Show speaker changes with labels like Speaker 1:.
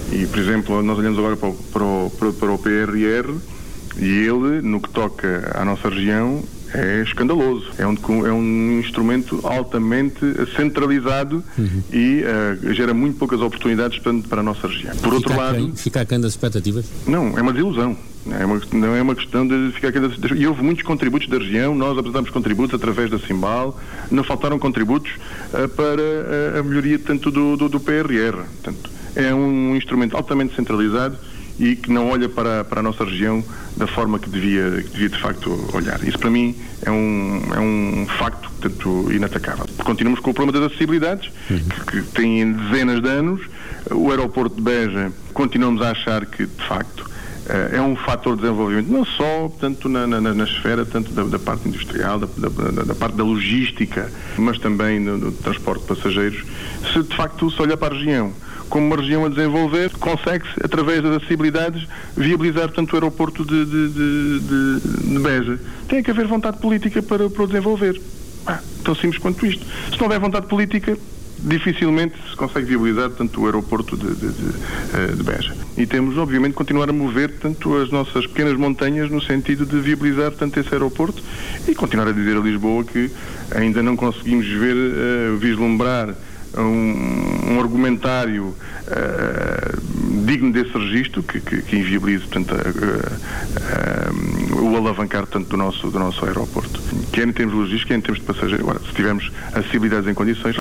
Speaker 1: E, por exemplo, nós olhamos agora para o PRR e ele, no que toca à nossa região, é escandaloso. É um instrumento altamente centralizado e gera muito poucas oportunidades para a nossa região. Por outro lado...
Speaker 2: Fica aquém das expectativas?
Speaker 1: Não, é uma desilusão. Não é uma questão de ficar aqui. E houve muitos contributos da região, nós apresentamos contributos através da Simbal, não faltaram contributos para a melhoria tanto do PRR. Portanto, é um instrumento altamente centralizado e que não olha para a nossa região da forma que devia de facto olhar. Isso para mim é um facto, portanto, inatacável. Continuamos com o problema das acessibilidades, que tem dezenas de anos. O aeroporto de Beja, continuamos a achar que, de facto, é um fator de desenvolvimento, não só, portanto, na esfera tanto da parte industrial, da parte da logística, mas também no transporte de passageiros. Se de facto se olhar para a região como uma região a desenvolver, consegue-se, através das acessibilidades, viabilizar, portanto, o aeroporto de Beja. Tem que haver vontade política para o desenvolver. Tão simples quanto isto. Se não houver vontade política, dificilmente se consegue viabilizar tanto o aeroporto de Beja. E temos, obviamente, continuar a mover tanto as nossas pequenas montanhas no sentido de viabilizar tanto esse aeroporto e continuar a dizer a Lisboa que ainda não conseguimos vislumbrar um argumentário digno desse registro que inviabilize, portanto, o alavancar tanto do nosso aeroporto, quer em termos logísticos, quer em termos de passageiros. Agora, se tivermos acessibilidades em condições,